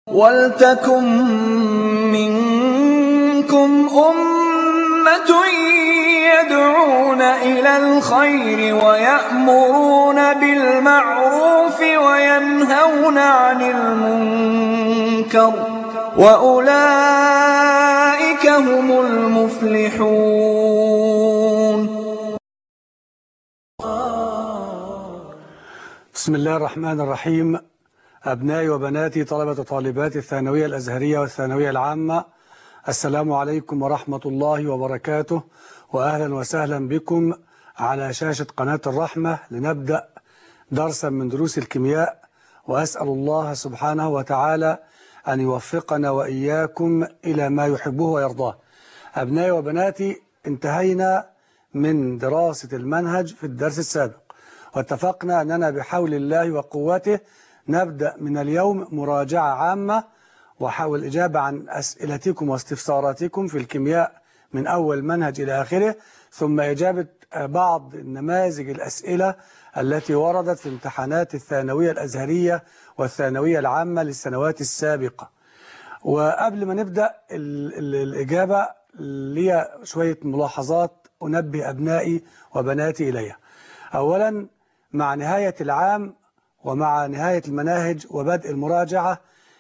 وَلْتَكُن مِّنكُمْ أُمَّةٌ يَدْعُونَ إِلَى الْخَيْرِ وَيَأْمُرُونَ بِالْمَعْرُوفِ وَيَنْهَوْنَ عَنِ الْمُنكَرِ ۚ وَأُولَٰئِكَ هُمُ الْمُفْلِحُونَ. بسم الله الرحمن الرحيم. أبنائي وبناتي طلبة وطالبات الثانوية الأزهرية والثانوية العامة، السلام عليكم ورحمة الله وبركاته، وأهلا وسهلا بكم على شاشة قناة الرحمة لنبدأ درسا من دروس الكيمياء، وأسأل الله سبحانه وتعالى أن يوفقنا وإياكم إلى ما يحبه ويرضاه. أبنائي وبناتي، انتهينا من دراسة المنهج في الدرس السابق، واتفقنا أننا بحول الله وقوته نبدأ من اليوم مراجعة عامة وحاول الإجابة عن أسئلتكم واستفساراتكم في الكيمياء من أول منهج إلى آخره، ثم إجابة بعض النماذج الأسئلة التي وردت في امتحانات الثانوية الأزهرية والثانوية العامة للسنوات السابقة. وقبل ما نبدأ الإجابة لي شوية ملاحظات أنبه أبنائي وبناتي إليها. أولا، مع نهاية العام ومع نهاية المناهج وبدء المراجعة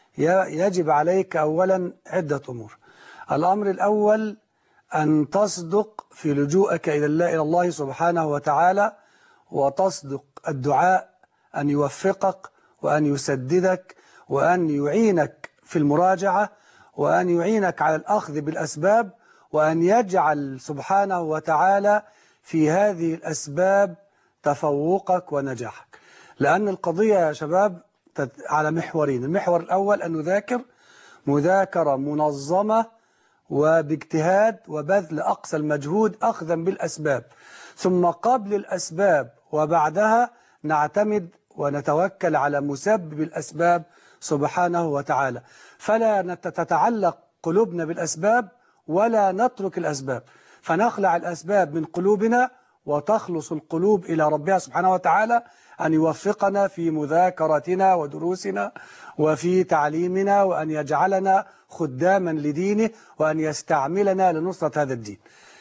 يجب عليك أولا عدة أمور. الأمر الأول أن تصدق في لجوءك إلى الله سبحانه وتعالى، وتصدق الدعاء أن يوفقك وأن يسددك وأن يعينك في المراجعة، وأن يعينك على الأخذ بالأسباب، وأن يجعل سبحانه وتعالى في هذه الأسباب تفوقك ونجاحك. لأن القضية يا شباب على محورين. المحور الأول أن نذاكر مذاكرة منظمة وباجتهاد وبذل أقصى المجهود أخذا بالأسباب، ثم قبل الأسباب وبعدها نعتمد ونتوكل على مسبب الأسباب سبحانه وتعالى. فلا تتعلق قلوبنا بالأسباب ولا نترك الأسباب، فنخلع الأسباب من قلوبنا وتخلص القلوب إلى ربها سبحانه وتعالى أن يوفقنا في مذاكرتنا ودروسنا وفي تعليمنا، وأن يجعلنا خداما لدينه، وأن يستعملنا لنصرة هذا الدين.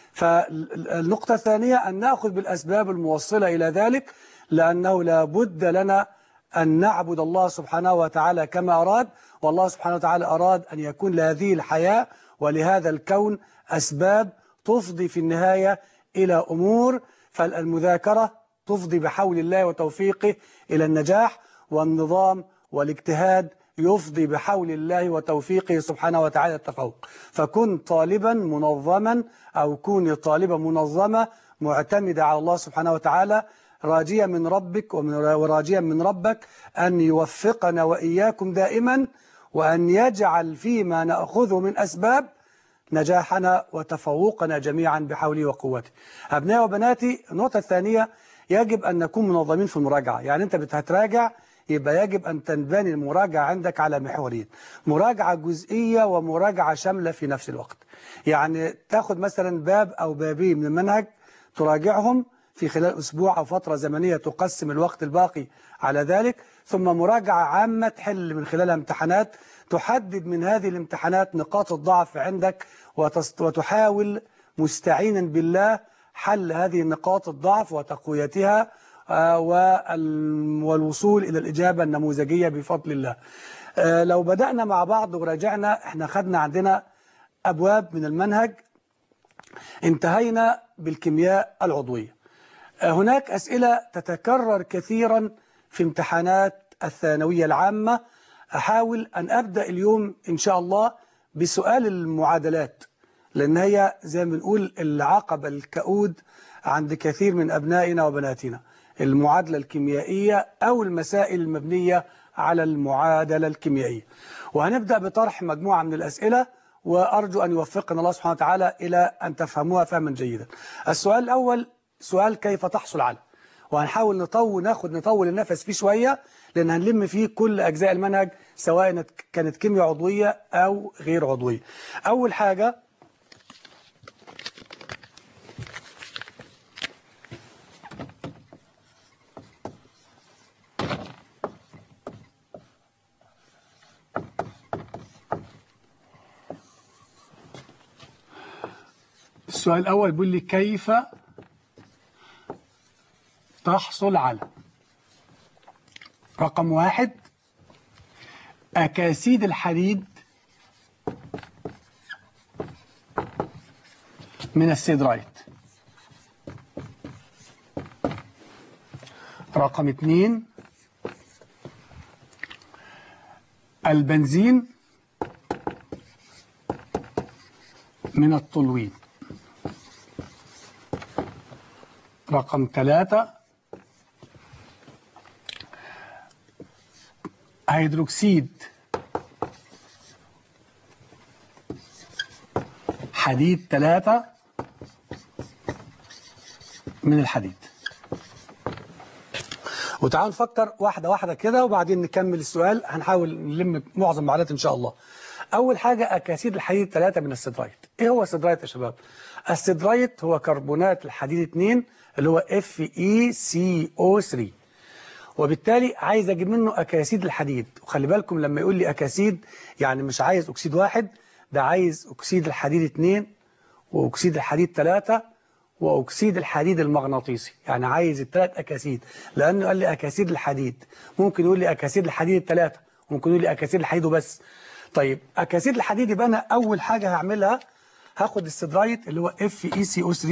فالنقطة الثانية أن نأخذ بالأسباب الموصلة إلى ذلك، لأنه لا بد لنا أن نعبد الله سبحانه وتعالى كما أراد، والله سبحانه وتعالى أراد أن يكون لهذه الحياة ولهذا الكون أسباب تفضي في النهاية إلى أمور. فالمذاكرة تفضي بحول الله وتوفيقه إلى النجاح، والنظام والاجتهاد يفضي بحول الله وتوفيقه سبحانه وتعالى التفوق. فكن طالبا منظما أو كوني طالبة منظمة معتمدة على الله سبحانه وتعالى، راجيا من ربك وراجيا من ربك أن يوفقنا وإياكم دائما، وأن يجعل فيما نأخذه من أسباب نجاحنا وتفوقنا جميعا بحوله وقوته. أبنائي وبناتي، النقطة الثانية يجب أن نكون منظمين في المراجعة. يعني أنت هتراجع، يبقى يجب أن تنبني المراجعة عندك على محورين: مراجعة جزئية ومراجعة شاملة في نفس الوقت. يعني تاخد مثلا باب أو بابين من المنهج تراجعهم في خلال أسبوع أو فترة زمنية تقسم الوقت الباقي على ذلك، ثم مراجعة عامة تحل من خلالها امتحانات، تحدد من هذه الامتحانات نقاط الضعف عندك وتحاول مستعينا بالله حل هذه نقاط الضعف وتقويتها والوصول إلى الإجابة النموذجية بفضل الله. لو بدأنا مع بعض وراجعنا، احنا خدنا عندنا أبواب من المنهج، انتهينا بالكيمياء العضوية. هناك أسئلة تتكرر كثيرا في امتحانات الثانوية العامة. أحاول أن أبدأ اليوم إن شاء الله بسؤال المعادلات، لأن هي زي ما بنقول العقبة الكؤود عند كثير من أبنائنا وبناتنا، المعادلة الكيميائية أو المسائل المبنية على المعادلة الكيميائية. وهنبدأ بطرح مجموعة من الأسئلة، وأرجو أن يوفقنا الله سبحانه وتعالى إلى أن تفهموها فهما جيدا. السؤال الأول سؤال كيف تحصل على، وهنحاول نطول النفس فيه شوية، لأن هنلم فيه كل أجزاء المنهج سواء كانت كيمياء عضوية أو غير عضوية. أول حاجة، السؤال الأول بيقول لي كيف تحصل على رقم 1 أكاسيد الحديد من السيدرايت. رقم 2 البنزين من التولوين. رقم 3 هيدروكسيد حديد 3 من الحديد. وتعالوا نفكر واحدة واحدة كده وبعدين نكمل السؤال. هنحاول نلم معظم المعلومات إن شاء الله. أول حاجة أكاسيد الحديد 3 من السيدرايت. إيه هو السيدرايت يا شباب؟ السيدرايت هو كربونات الحديد 2 اللي هو FeCO3، وبالتالي عايز أجيب منه أكاسيد الحديد. وخلي بالكم لما يقول لي أكاسيد يعني مش عايز أكسيد واحد، ده عايز أكسيد الحديد 2 وأكسيد الحديد 3 وأكسيد الحديد المغناطيسي. يعني عايز الثلاث أكاسيد، لأنه قال لي أكاسيد الحديد. ممكن يقول لي أكاسيد الحديد 3، ممكن يقول لي أكاسيد الحديد وبس. طيب أكاسيد الحديد يبقى أنا أول حاجة هعملها هاخد السيدرايت اللي هو FeCO3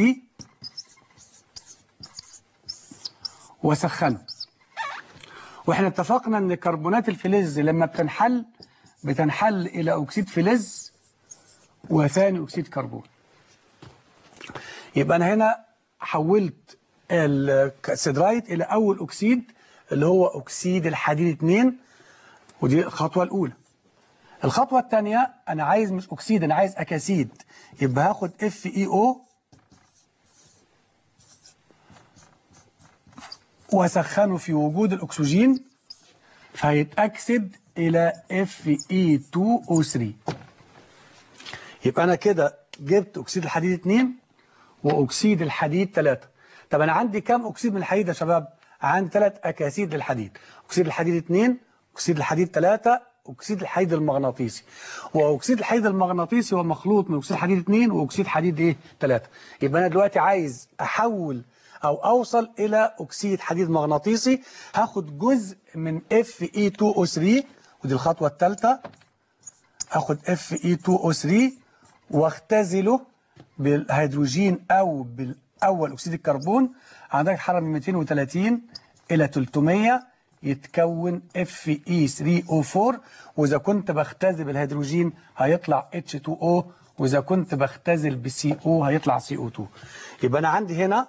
وأسخنه. وإحنا اتفقنا إن كربونات الفلز لما بتنحل إلى أكسيد فلز وثاني أكسيد كربون. يبقى أنا هنا حولت السيدرايت إلى أول أكسيد اللي هو أكسيد الحديد 2، ودي الخطوة الأولى. الخطوة الثانية أنا عايز مش أكسيد، أنا عايز أكاسيد. يبقى هاخد FeO وأسخنه في وجود الأكسجين فهيتأكسد إلى Fe2O3. يبقى أنا كده جبت أكسيد الحديد 2 وأكسيد الحديد 3. طب أنا عندي كام أكسيد من الحديد يا شباب؟ عندي 3 أكاسيد للحديد. أكسيد الحديد 2، أكسيد الحديد 3، أكسيد الحديد المغناطيسي. وأكسيد الحديد المغناطيسي هو مخلوط من أكسيد الحديد 2 وأكسيد حديد 3. يبقى أنا دلوقتي عايز أحول أو أوصل إلى أكسيد حديد مغناطيسي. هاخد جزء من Fe2O3 ودي الخطوة الثالثة. هاخد Fe2O3 واختزله بالهيدروجين أو بالأول أكسيد الكربون عند درجة حرارة من 230 إلى 300 يتكون Fe3O4. وإذا كنت بختزل بالهيدروجين هيطلع H2O، وإذا كنت بختزل بCO هيطلع CO2. يبقى أنا عندي هنا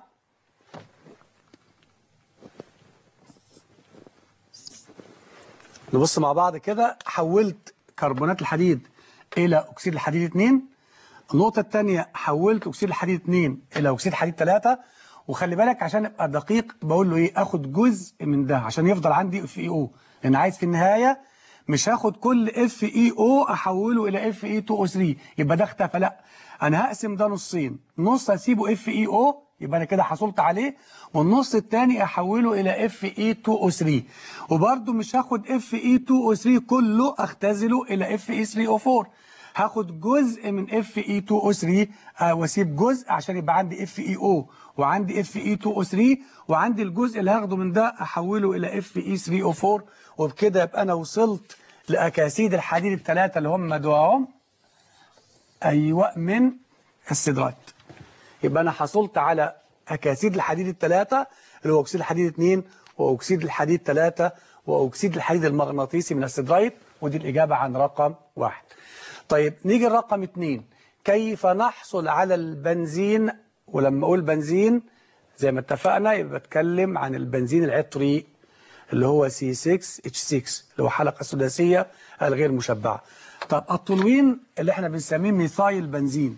نبص مع بعض كده. حولت كربونات الحديد إلى أكسيد الحديد 2. النقطة الثانية حولت أكسيد الحديد 2 إلى أكسيد حديد 3. وخلي بالك عشان أبقى دقيق بقول له إيه، أخد جزء من ده عشان يفضل عندي FeO، لأن عايز في النهاية مش هاخد كل FeO أحوله إلى Fe2O3 يبقى ده اختفى. لا، أنا هقسم ده نصين، نص هسيبه FeO يبقى أنا كده حصلت عليه، والنص الثاني أحوله إلى Fe2O3. وبرده مش هاخد Fe2O3 كله أختزله إلى Fe3O4، هاخد جزء من Fe2O3 واسيب جزء عشان يبقى عندي FeO وعندي Fe2O3، وعندي الجزء اللي هاخده من ده احوله الى Fe3O4. وبكده يبقى انا وصلت لاكاسيد الحديد الثلاثه اللي هم دواهم ايوه من السيدرايت. يبقى انا حصلت على اكاسيد الحديد الثلاثه اللي هو اكسيد الحديد 2 واكسيد الحديد 3 واكسيد الحديد المغناطيسي من السيدرايت، ودي الاجابه عن رقم 1. طيب نيجي لرقم 2، كيف نحصل على البنزين؟ ولما اقول بنزين زي ما اتفقنا يبقى بتكلم عن البنزين العطري اللي هو C6H6 اللي هو حلقة سداسية الغير مشبعة. طب التولوين اللي احنا بنسميه ميثايل بنزين،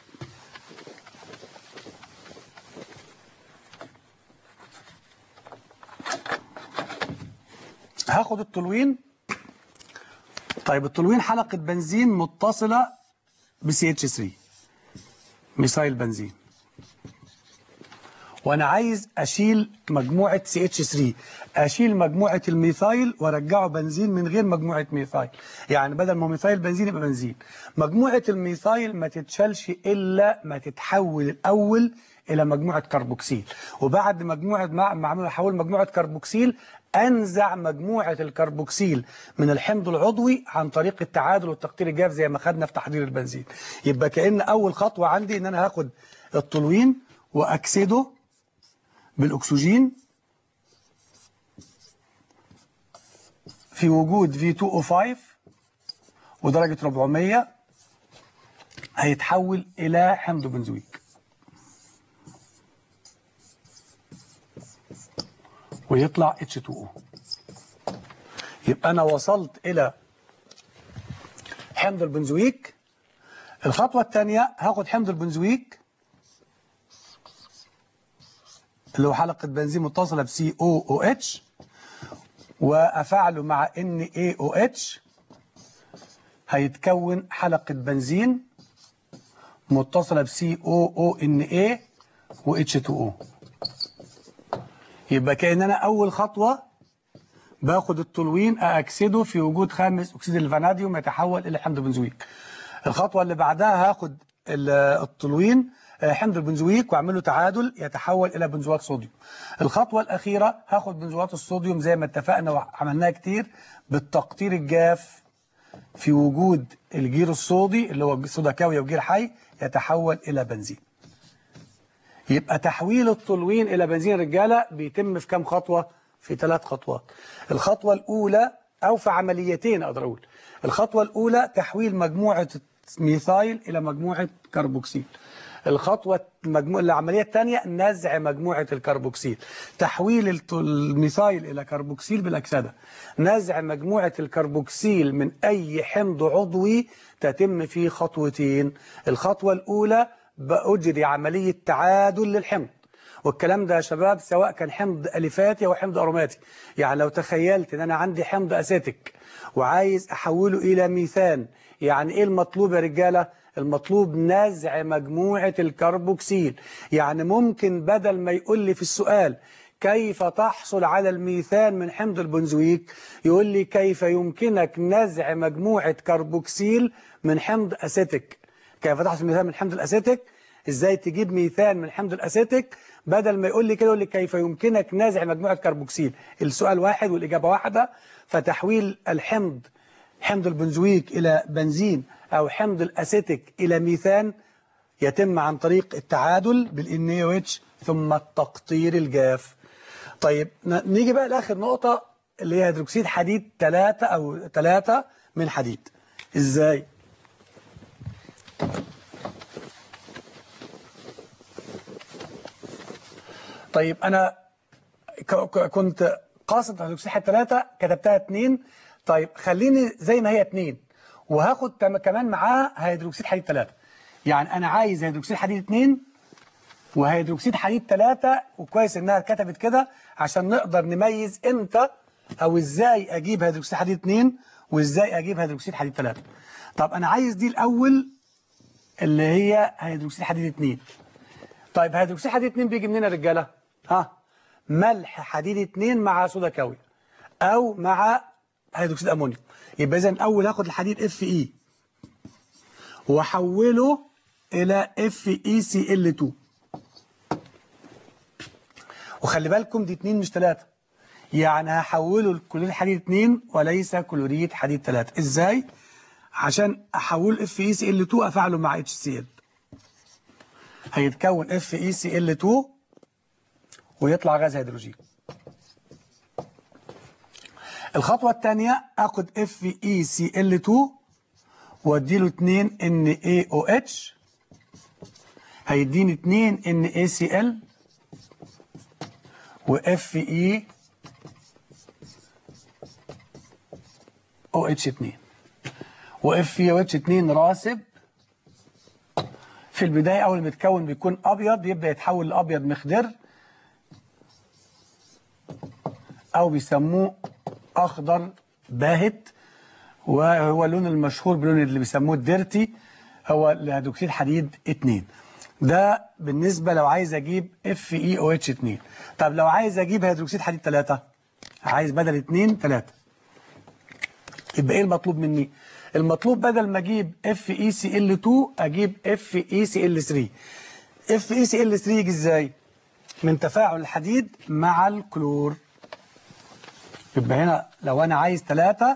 هاخد التولوين. طيب التولوين حلقة بنزين متصلة ب CH3 ميثايل بنزين، وانا عايز اشيل مجموعه CH3، اشيل مجموعه الميثايل وارجعه بنزين من غير مجموعه ميثايل. يعني بدل ما ميثايل بنزين يبقى بنزين. مجموعه الميثايل ما تتشالش الا ما تتحول الاول الى مجموعه كربوكسيل، وبعد ما احول مجموعه كربوكسيل انزع مجموعه الكربوكسيل من الحمض العضوي عن طريق التعادل والتقطير الجاف زي ما خدنا في تحضير البنزين. يبقى كأن اول خطوه عندي ان انا هاخد التولوين واكسده بالاكسجين في وجود V2O5 ودرجه 400 هيتحول الى حمض بنزويك ويطلع H2O. يبقى أنا وصلت إلى حمض البنزويك. الخطوة الثانية هاخد حمض البنزويك اللي هو حلقة بنزين متصلة ب COOH وأفعله مع NaOH، هيتكون حلقة بنزين متصلة ب COONA و H2O. يبقى كأن أنا أول خطوة باخد التولوين أكسده في وجود خامس أكسيد الفاناديوم يتحول إلى حمض بنزويك. الخطوة اللي بعدها هاخد التولوين حمض البنزويك واعمل له تعادل يتحول إلى بنزوات صوديوم. الخطوة الأخيرة هاخد بنزوات الصوديوم زي ما اتفقنا وعملناها كتير بالتقطير الجاف في وجود الجير الصودي اللي هو صودا كاوية وجير حي يتحول إلى بنزين. يبقى تحويل التولوين إلى بنزين رجالة بيتم في كام خطوة؟ في 3 خطوات. الخطوة الأولى أو في عمليتين أقدر أقول. الخطوة الأولى تحويل مجموعة ميثايل إلى مجموعة كربوكسيل. العملية الثانية نزع مجموعة الكربوكسيل. تحويل الميثايل إلى كربوكسيل بالأكسدة. نزع مجموعة الكربوكسيل من أي حمض عضوي تتم في خطوتين. الخطوة الأولى بأجري عملية تعادل للحمض، والكلام ده يا شباب سواء كان حمض أليفاتي أو حمض أروماتي. يعني لو تخيلت إن أنا عندي حمض أسيتيك وعايز أحوله إلى ميثان، يعني إيه المطلوب يا رجالة؟ المطلوب نزع مجموعة الكربوكسيل. يعني ممكن بدل ما يقول لي في السؤال كيف تحصل على الميثان من حمض البنزويك، يقول لي كيف يمكنك نزع مجموعة كربوكسيل من حمض أسيتيك. كيف تحصل ميثان من حمض الأسيتيك؟ إزاي تجيب ميثان من حمض الأسيتيك؟ بدل ما يقول لي كده يقول لي كيف يمكنك نزع مجموعة كربوكسيل. السؤال واحد والإجابة واحدة. فتحويل حمض البنزويك إلى بنزين أو حمض الأسيتيك إلى ميثان يتم عن طريق التعادل بالNaOH ثم التقطير الجاف. طيب نيجي بقى لآخر نقطة اللي هي هيدروكسيد حديد 3 أو 3 من حديد. إزاي؟ طيب أنا كنت قاصد هيدروكسيد حديد 3 كتبتها 2. طيب خليني زي ما هي 2 وهاخد كمان معاها هيدروكسيد حديد 3. يعني أنا عايز هيدروكسيد حديد 2 وهيدروكسيد حديد 3، وكويس إنها اتكتبت كده عشان نقدر نميز إمتى أو إزاي أجيب هيدروكسيد حديد 2 وإزاي أجيب هيدروكسيد حديد 3. طب أنا عايز دي الأول اللي هي هيدروكسيد حديد 2. طيب هيدروكسيد حديد 2 بيجي منين يا رجالة؟ ملح حديد 2 مع صودا كاوي أو مع هيدروكسيد أمونيوم. يبقى إذا الأول هاخد الحديد Fe وأحوله إلى FeCl2. وخلي بالكم دي 2 مش 3، يعني هحوله لكلوريد حديد 2 وليس كلوريد حديد 3. إزاي؟ عشان أحوله FeCl2 أفعله مع HCl هيتكون FeCl2 ويطلع غاز هيدروجين. الخطوة الثانية أخد FeCl2 واديله 2 NaOH هيديني 2 NaCl و FeOH2. و FeOH2 راسب في البداية أول ما يتكون بيكون أبيض، يبدأ يتحول لأبيض مخضر أو بيسموه أخضر باهت، وهو اللون المشهور باللون اللي بيسموه الديرتي هو هيدروكسيد حديد 2. ده بالنسبة لو عايز أجيب FeOH2. طب لو عايز أجيب هيدروكسيد حديد 3، عايز بدل 2 3، يبقى إيه المطلوب مني؟ المطلوب بدل ما أجيب FeCl2 أجيب FeCl3. FeCl3 يجي إزاي؟ من تفاعل الحديد مع الكلور. يبقى هنا لو أنا عايز 3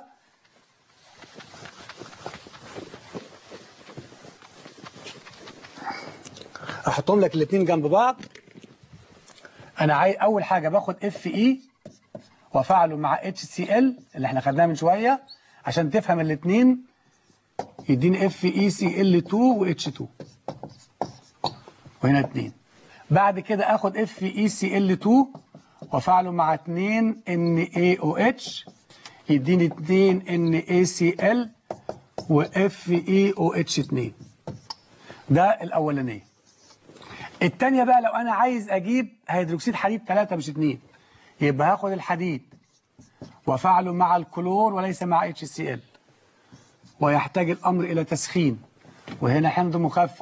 أحطهم لك الاثنين جنب بعض. أنا عايز أول حاجة باخد Fe وأفعله مع HCl اللي احنا خدناه من شوية عشان تفهم الاثنين، يديني FeCl2 و H2 وهنا 2. بعد كده اخد FeCl2 وافعله مع 2 NaOH يديني 2 NaCl و FeOH2. ده الاولانيه. الثانيه بقى لو انا عايز اجيب هيدروكسيد حديد 3 مش 2، يبقى هاخد الحديد وافعله مع الكلور وليس مع HCl، ويحتاج الامر الى تسخين، وهنا حمض مخفف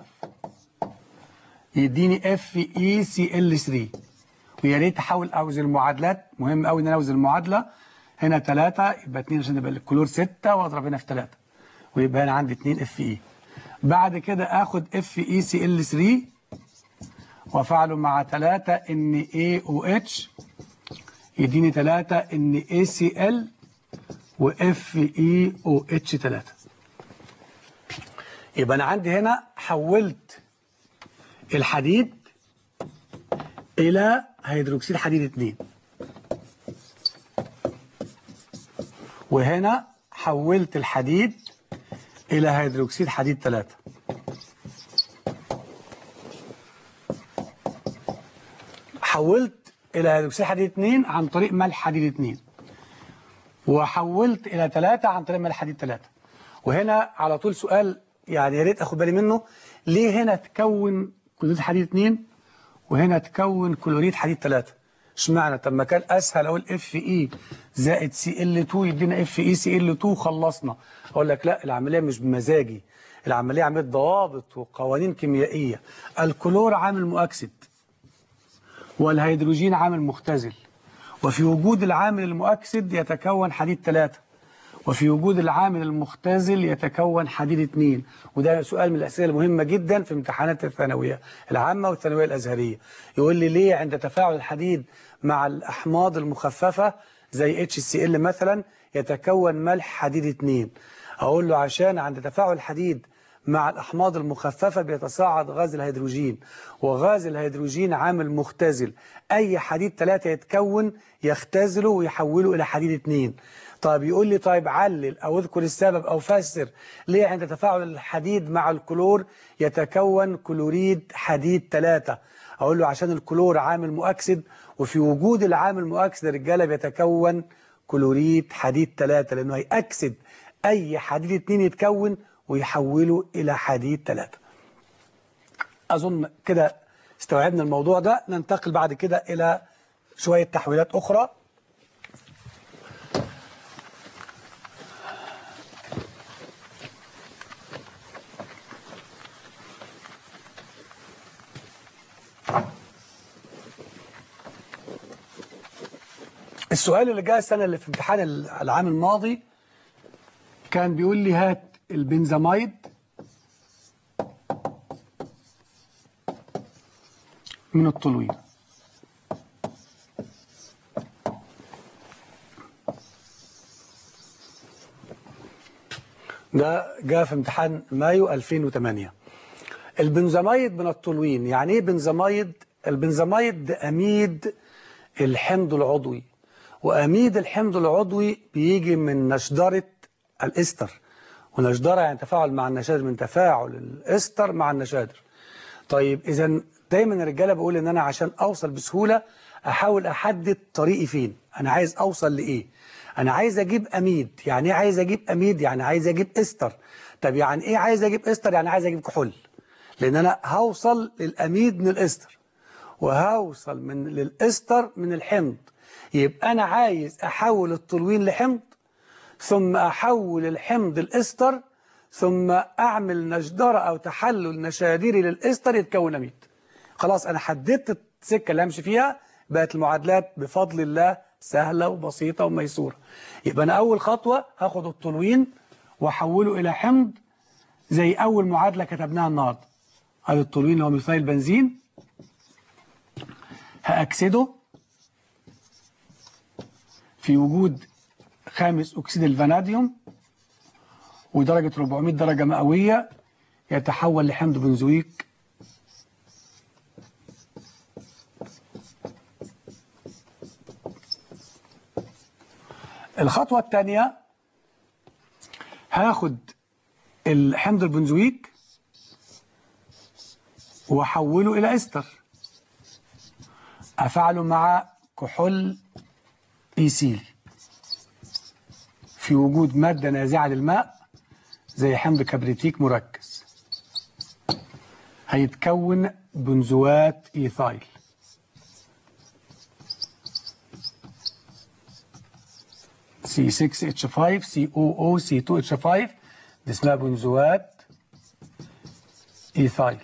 يديني FeCl3. ويا ريت احاول اوزن المعادلات، مهم قوي ان انا اوزن المعادله. هنا 3 يبقى 2 عشان يبقى الكلور 6 واضرب هنا في 3 ويبقى هنا عندي 2 Fe. بعد كده اخد FeCl3 وافعله مع 3 NaOH يديني 3 NaCl و FeOH3. يبقى انا عندي هنا حولت الحديد إلى هيدروكسيد حديد 2، وهنا حولت الحديد إلى هيدروكسيد حديد 3. حولت إلى هيدروكسيد حديد 2 عن طريق ملح حديد 2، وحولت إلى 3 عن طريق ملح حديد 3. وهنا على طول سؤال يعني يا ريت أخد بالي منه، ليه هنا تكون كلوريد حديد 2 وهنا تكون كلوريد حديد 3؟ اشمعنى؟ طب ما كان اسهل اقول Fe زائد Cl2 يدينا FeCl2 وخلصنا. اقول لك لا، العمليه مش بمزاجي، العمليه عمليه ضوابط وقوانين كيميائيه. الكلور عامل مؤكسد والهيدروجين عامل مختزل، وفي وجود العامل المؤكسد يتكون حديد 3، وفي وجود العامل المختزل يتكون حديد 2. وده سؤال من الأسئلة المهمة جدا في امتحانات الثانوية العامة والثانوية الأزهرية. يقول لي ليه عند تفاعل الحديد مع الأحماض المخففة زي HCl مثلا يتكون ملح حديد 2؟ أقول له عشان عند تفاعل الحديد مع الأحماض المخففة بيتصاعد غاز الهيدروجين، وغاز الهيدروجين عامل مختزل. أي حديد 3 يتكون يختزله ويحوله إلى حديد 2. طيب يقول لي طيب علل أو اذكر السبب أو فسر ليه عند تفاعل الحديد مع الكلور يتكون كلوريد حديد 3؟ أقول له عشان الكلور عامل مؤكسد، وفي وجود العامل المؤكسد يا رجالة بيتكون كلوريد حديد 3، لأنه هيأكسد أي حديد 2 يتكون ويحوله إلى حديد 3. أظن كده استوعبنا الموضوع ده. ننتقل بعد كده إلى شوية تحويلات أخرى. السؤال اللي جاء السنة اللي في امتحان العام الماضي كان بيقول لي هات البنزاميد من التولوين. ده جاء في امتحان مايو 2008. البنزاميد من التولوين يعني ايه بنزاميد؟ البنزاميد ده أميد الحمض العضوي، وأميد الحمض العضوي بيجي من نشدرة الإستر، ونشدرة يعني تفاعل مع النشادر، من تفاعل الإستر مع النشادر. طيب إذا دايما الرجالة بقول إن أنا عشان أوصل بسهولة أحاول أحدد طريقي فين، أنا عايز أوصل لإيه؟ أنا عايز أجيب أميد. يعني إيه عايز أجيب أميد؟ يعني عايز أجيب إستر. طب يعني إيه عايز أجيب إستر؟ يعني عايز أجيب كحول، لأن أنا هوصل للأميد من الإستر وهوصل للإستر من الحمض. يبقى أنا عايز أحول التولوين لحمض، ثم أحول الحمض الإستر، ثم أعمل نجدرة أو تحلل نشادري للإستر يتكون أميد. خلاص أنا حددت السكة اللي همشي فيها، بقت المعادلات بفضل الله سهلة وبسيطة وميسورة. يبقى أنا أول خطوة هاخد التولوين وأحوله إلى حمض زي أول معادلة كتبناها النهاردة. هذا التولوين هو ميثايل بنزين، هأكسده في وجود خامس أكسيد الفاناديوم ودرجة 400 درجة مئوية، يتحول لحمض بنزويك الخطوة الثانية هاخد الحمض البنزويك وأحوله إلى إستر، أفعله مع كحول إيثيلي في وجود مادة نازعة للماء زي حمض كبريتيك مركز، هيتكون بنزوات إيثايل. C6H5 COO C2H5، دي اسمها بنزوات إيثايل.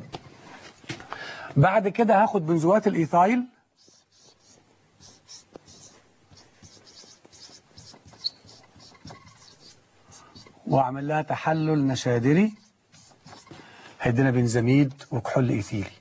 بعد كده هاخد بنزوات الإيثايل واعمل لها تحلل نشادري، هيدينا بنزاميد وكحول إيثيلي.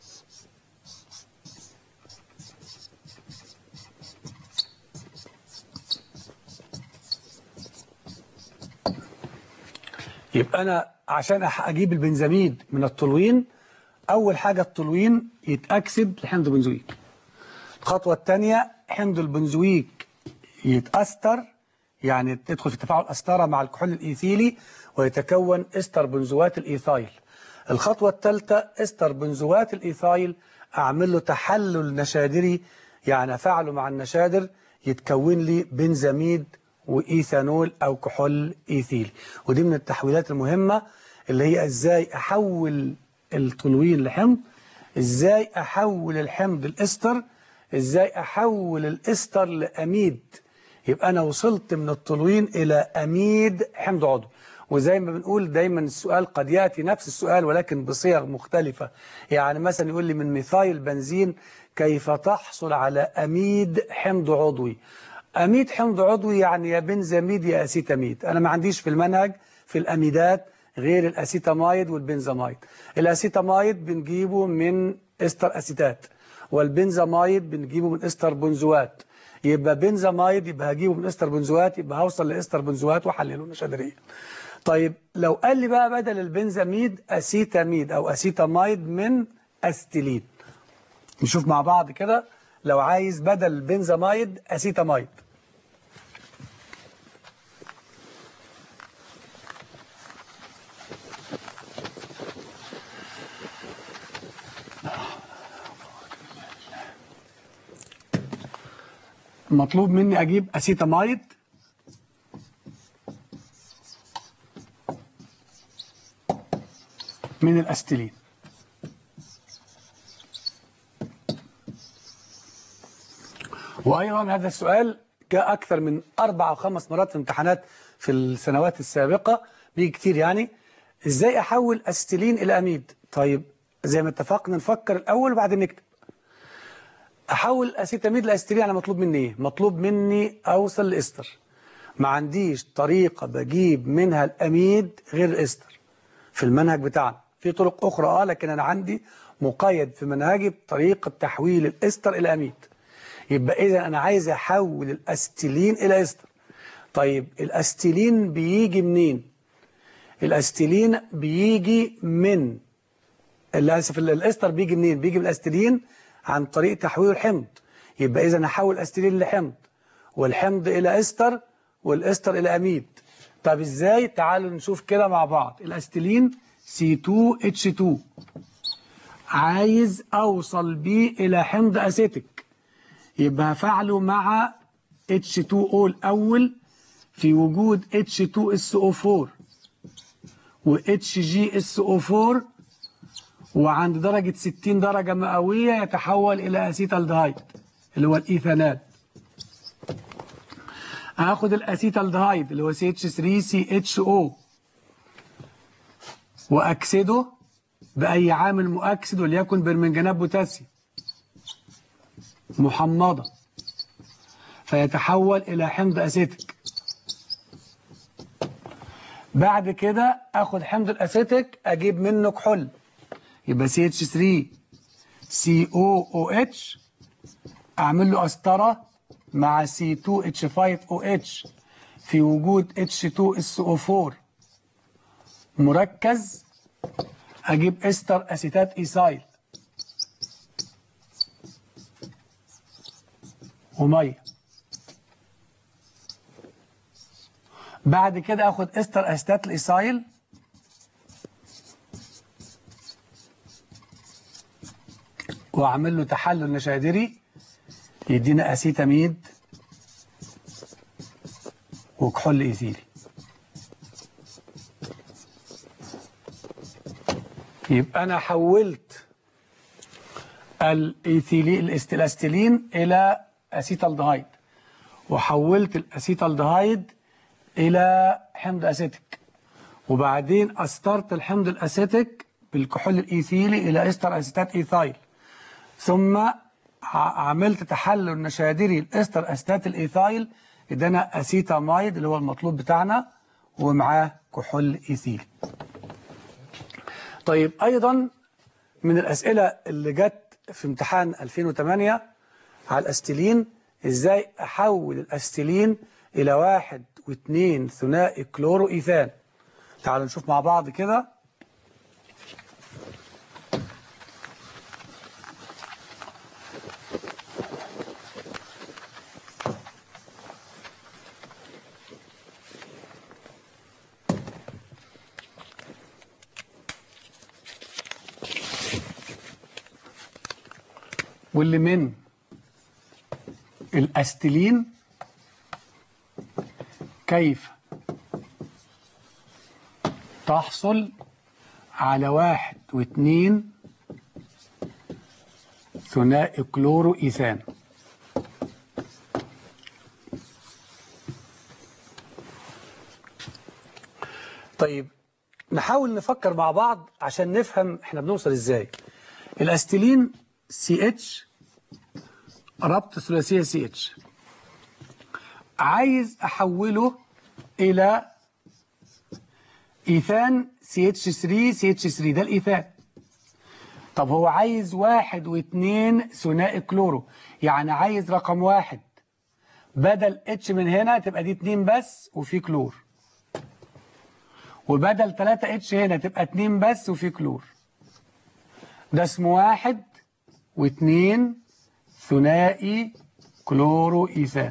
يبقى أنا عشان أجيب البنزاميد من التولوين، أول حاجة التولوين يتأكسد لحمض بنزويك. الخطوة الثانية حمض البنزويك يتأستر، يعني تدخل في تفاعل أستارة مع الكحول الإيثيلي ويتكون إستر بنزوات الإيثايل. الخطوة الثالثة إستر بنزوات الإيثايل أعمل له تحلل نشادري، يعني أفعله مع النشادر يتكون لي بنزاميد وإيثانول أو كحول إيثيلي. ودي من التحويلات المهمة اللي هي إزاي أحول التولوين لحمض، إزاي أحول الحمض الإستر، إزاي أحول الإستر لأميد. يبقى أنا وصلت من التولوين إلى أميد حمض عضوي. وزي ما بنقول دايما السؤال قد يأتي نفس السؤال ولكن بصيغ مختلفة. يعني مثلا يقول لي من ميثايل بنزين كيف تحصل على أميد حمض عضوي. أميد حمض عضوي يعني يا بنزاميد يا أسيتاميد. أنا ما عنديش في المنهج في الأميدات غير الأسيتامايد والبنزامايد. الأسيتامايد بنجيبه من إستر أسيتات، والبنزامايد بنجيبه من إستر بنزوات. يبقى بنزامايد يبقى هجيبه من إستر بنزوات، يبقى هوصل لإستر بنزوات وحلله نشادريا. طيب لو قال لي بقى بدل البنزاميد أسيتاميد أو أسيتامايد من أستيلين، نشوف مع بعض كده. لو عايز بدل البنزامايد أسيتامايد، مطلوب مني أجيب أسيتامايد من الأستيلين. وأيضا هذا السؤال جاء أكثر من 4 أو 5 مرات في امتحانات في السنوات السابقة، بيجي كتير يعني. إزاي أحول أستيلين إلى أميد؟ طيب زي ما اتفقنا نفكر الأول وبعدين نكتب. أحول أسيتاميد لأستيلين أنا مطلوب مني إيه؟ مطلوب مني أوصل لإستر. ما عنديش طريقة بجيب منها الأميد غير الإستر في المنهج بتاعنا. في طرق أخرى لكن أنا عندي مقيد في منهجي بطريقة تحويل الإستر إلى أميد. يبقى إذا أنا عايز أحول الأستيلين إلى إستر. طيب الأستيلين بيجي منين؟ الأستيلين بيجي من الإستر بيجي منين؟ بيجي من الأستيلين عن طريق تحويل الحمض. يبقى إذا أحول الأستيلين لحمض والحمض إلى إستر والإستر إلى أميد. طب إزاي؟ تعالوا نشوف كده مع بعض. الأستيلين C2H2 عايز أوصل بيه إلى حمض أسيتيك، يبقى هفعله مع H2O الأول في وجود H2SO4 و HgSO4، وعند درجة 60 درجة مئوية يتحول إلى أسيتالدهايد اللي هو الإيثانال. هاخد الأسيتالدهايد اللي هو CH3CHO وأكسده بأي عامل مؤكسد وليكن برمنجانات بوتاسيوم محمضة فيتحول إلى حمض أسيتيك. بعد كده أخد حمض الأسيتيك أجيب منه كحول يبقى CH3COOH أعمل له قسطرة مع C2H5OH في وجود H2SO4 مركز أجيب إستر أسيتات إيثايل ومية. بعد كده أخد إستر أسيتات الإيثايل وأعمل له تحلل نشادري يدينا أسيتاميد وكحول إيثيلي. يبقى أنا حولت الأستيلين إلى أسيتالدهايد وحولت الأسيتالدهايد إلى حمض أسيتيك وبعدين أسترت الحمض الأسيتيك بالكحول الإيثيلي إلى إستر أسيتات إيثايل ثم عملت تحلل نشادري الإستر أسيتات الإيثايل ادانا أسيتامايد اللي هو المطلوب بتاعنا ومعاه كحول إيثيلي. طيب أيضا من الأسئلة اللي جت في امتحان 2008 على الأستيلين إزاي أحول الأستيلين إلى 1 و2 ثنائي كلورو إيثان. تعالوا نشوف مع بعض كده. واللي من الأستيلين كيف تحصل على 1 و2 ثنائي كلورو إيثان. طيب نحاول نفكر مع بعض عشان نفهم احنا بنوصل ازاي. الأستيلين CH ربط ثلاثية CH عايز أحوله إلى إيثان CH3 ده الإيثان. طب هو عايز 1 و2 ثنائي كلورو يعني عايز رقم 1 بدل H من هنا تبقى دي 2 بس وفي كلور وبدل 3 H هنا تبقى 2 بس وفي كلور. ده اسمه 1 و2 ثنائي كلورو إيثان.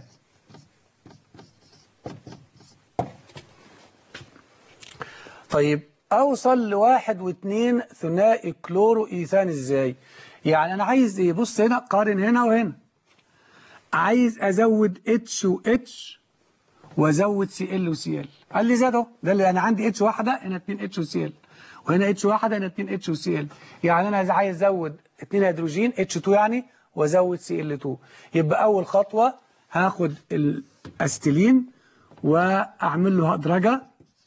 طيب أوصل ل1 و2 ثنائي كلورو إيثان إزاي؟ يعني أنا عايز إيه؟ بص هنا قارن هنا وهنا. عايز أزود H و H وأزود Cl و Cl. قال لي زاد أهو، ده اللي أنا عندي H واحدة هنا 2 H و Cl وهنا H واحدة هنا 2 H و Cl. يعني أنا عايز أزود 2 هيدروجين H2 يعني وأزود Cl2. يبقى أول خطوة هاخد الأستيلين وأعمل له هدرجة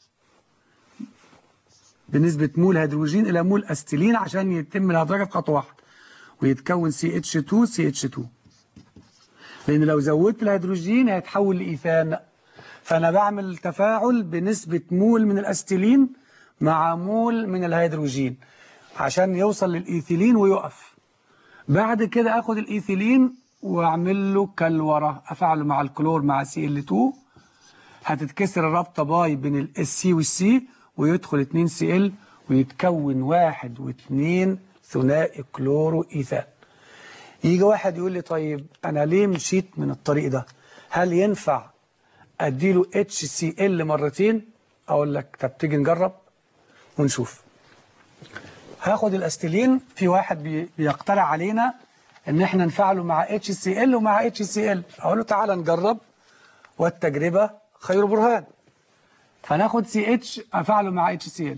بنسبة مول هيدروجين إلى مول أستيلين عشان يتم الهدرجة في خطوة واحدة ويتكون CH2 لأن لو زودت الهيدروجين هيتحول لإيثان. فأنا بعمل تفاعل بنسبة مول من الأستيلين مع مول من الهيدروجين عشان يوصل للإيثيلين ويقف. بعد كده أخد الإيثيلين وأعمل له كالورة أفعله مع الكلور مع Cl2 هتتكسر الرابطة باي بين السي والسي ويدخل 2 Cl ويتكون 1 و2 ثنائي كلورو إيثان. يجي واحد يقول لي طيب أنا ليه مشيت من الطريق ده؟ هل ينفع أديله HCl مرتين؟ أقول لك طب تيجي نجرب ونشوف. هاخد الأستيلين، في واحد بيقترح علينا إن إحنا نفعله مع HCl ومع HCl. أقول له تعالى نجرب والتجربة خير برهان. فناخد CH أفعله مع HCl.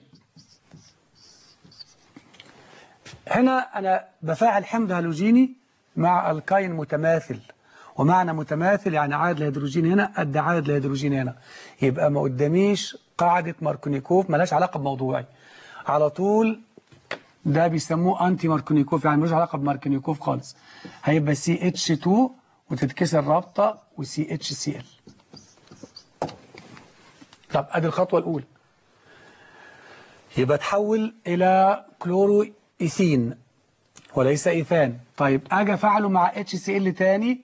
هنا أنا بفاعل حمض هالوجيني مع الكاين متماثل، ومعنى متماثل يعني عدد الهيدروجين هنا قد عدد الهيدروجين هنا، يبقى ما قداميش قاعدة ماركونيكوف ملهاش علاقة بموضوعي. على طول ده بيسموه انتي ماركونيكوف، يعني ملوش علاقه بماركونيكوف خالص. هيبقى CH2 وتتكسر رابطه وCHCl. طب ادي الخطوه الاولى. يبقى تحول الى كلورو ايثين وليس ايثان. طيب اجي افعله مع HCl تاني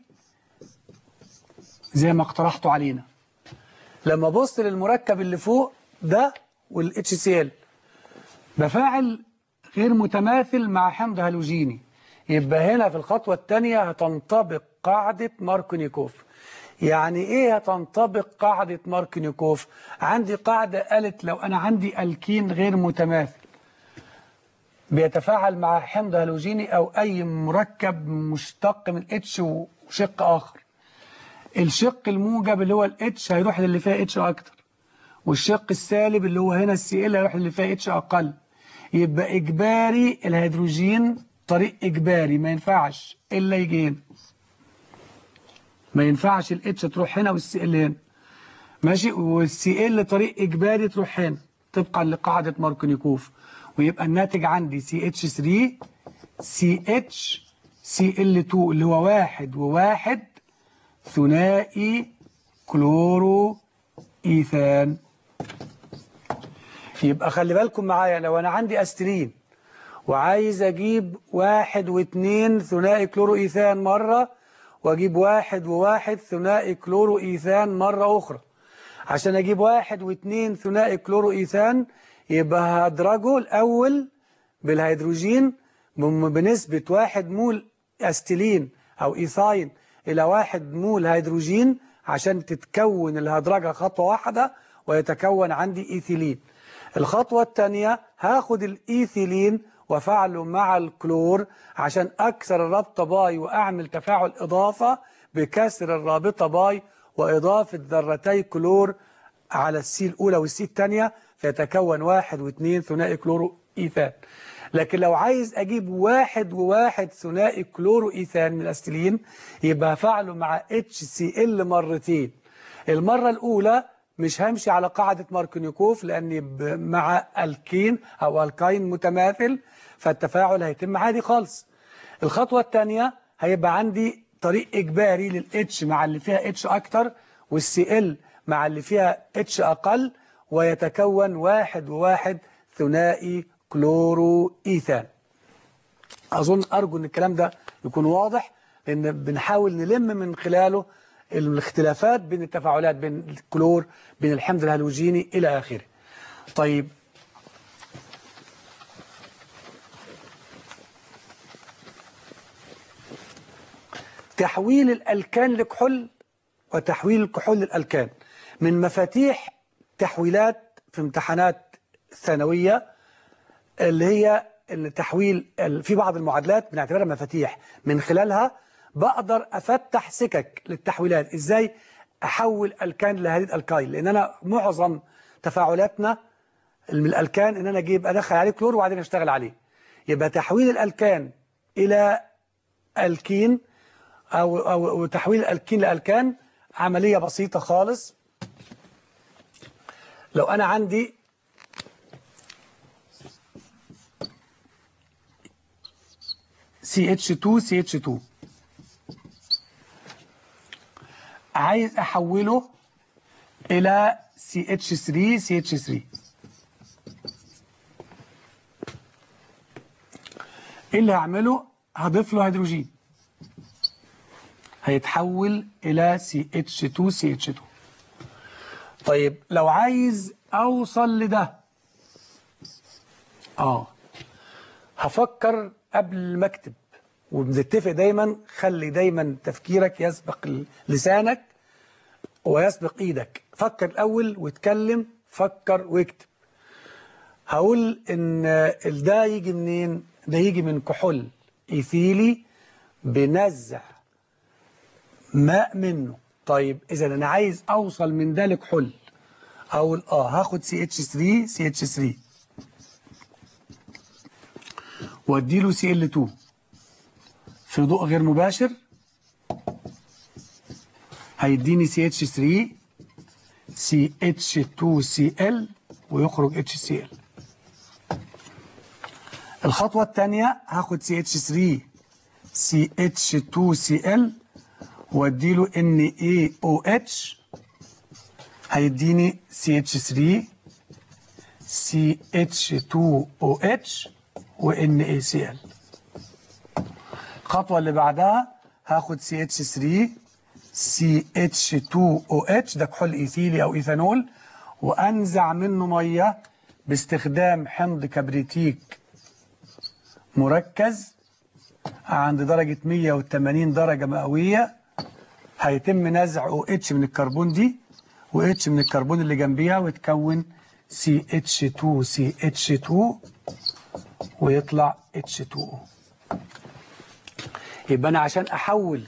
زي ما اقترحته علينا. لما ابص للمركب اللي فوق ده والHCl بفاعل غير متماثل مع حمض هالوجيني، يبقى هنا في الخطوة الثانية هتنطبق قاعدة ماركونيكوف. يعني ايه هتنطبق قاعدة ماركونيكوف؟ عندي قاعدة قالت لو انا عندي الكين غير متماثل بيتفاعل مع حمض هالوجيني او اي مركب مشتق من اتش وشق اخر، الشق الموجب اللي هو الاتش هيروح للي فيها اتش اكتر، والشق السالب اللي هو هنا الCl هيروح للي فيها اتش اقل. يبقى اجباري الهيدروجين طريق اجباري ما ينفعش الا يجي هنا، ما ينفعش الاتش تروح هنا والCl هنا، ماشي، والCl طريق اجباري تروح هنا طبقا لقاعده ماركونيكوف، ويبقى الناتج عندي CH3 CH Cl2 اللي هو 1 و1 ثنائي كلورو ايثان. يبقى خلي بالكم معايا، لو انا عندي استرين وعايز اجيب 1 و2 ثنائي كلورو ايثان مرة، واجيب 1 و1 ثنائي كلورو ايثان مرة اخرى، عشان اجيب 1 و2 ثنائي كلورو ايثان يبقى هدرجه الاول بالهيدروجين بنسبة 1 مول استيلين او ايثاين الى 1 مول هيدروجين عشان تتكون الهدرجة خطوة واحدة ويتكون عندي ايثيلين. الخطوة الثانية هاخد الايثيلين وفعله مع الكلور عشان اكسر الرابطة باي واعمل تفاعل اضافة بكسر الرابطة باي واضافة ذرتي كلور على السي الاولى والسي الثانية فيتكون 1 و2 ثنائي كلورو ايثان. لكن لو عايز اجيب 1 و1 ثنائي كلورو ايثان من الاستيلين يبقى هفعله مع HCl مرتين. المرة الاولى مش همشي على قاعدة ماركونيكوف لاني مع الكين او الكاين متماثل فالتفاعل هيتم عادي خالص. الخطوة الثانية هيبقى عندي طريق اجباري للاتش مع اللي فيها اتش اكتر والCl مع اللي فيها اتش اقل ويتكون 1 و1 ثنائي كلورو ايثان. أرجو أن الكلام ده يكون واضح، لأن بنحاول نلم من خلاله الاختلافات بين التفاعلات بين الكلور بين الحمض الهالوجيني إلى آخره. طيب تحويل الألكان لكحول وتحويل الكحول للألكان من مفاتيح تحويلات في امتحانات ثانوية، اللي هي التحويل في بعض المعادلات بنعتبرها مفاتيح من خلالها بقدر أفتح سكك للتحويلات. إزاي أحول ألكان لهاليد ألكايل؟ لأن أنا معظم تفاعلاتنا من الألكان إن أنا أدخل عليه كلور وبعدين أشتغل عليه. يبقى تحويل الألكان إلى ألكين أو تحويل الألكين لألكان عملية بسيطة خالص. لو أنا عندي CH2 عايز أحوله إلى CH3 إيه اللي هعمله؟ هضيف له هيدروجين هيتحول إلى CH2 طيب لو عايز أوصل لده هفكر قبل ما اكتب، وبنتفق دايما خلي دايما تفكيرك يسبق لسانك ويسبق ايدك. فكر الاول واتكلم، فكر واكتب. هقول ان ده يجي منين؟ ده يجي من كحول ايثيلي بنزع ماء منه. طيب اذا انا عايز اوصل من ده لكحول، اقول هاخد CH3 واديله Cl2 في ضوء غير مباشر هيديني CH3 CH2Cl ويخرج HCl. الخطوة الثانية هاخد CH3 CH2Cl واديله NaOH هيديني CH3 CH2OH و NaCl. الخطوة اللي بعدها هاخد CH3 CH2OH ده كحول إيثيلي أو إيثانول وأنزع منه مية باستخدام حمض كبريتيك مركز عند درجة 180 درجة مئوية. هيتم نزع OH من الكربون دي وH من الكربون اللي جنبيها ويتكون CH2 ويطلع H2O. يبقى أنا عشان أحول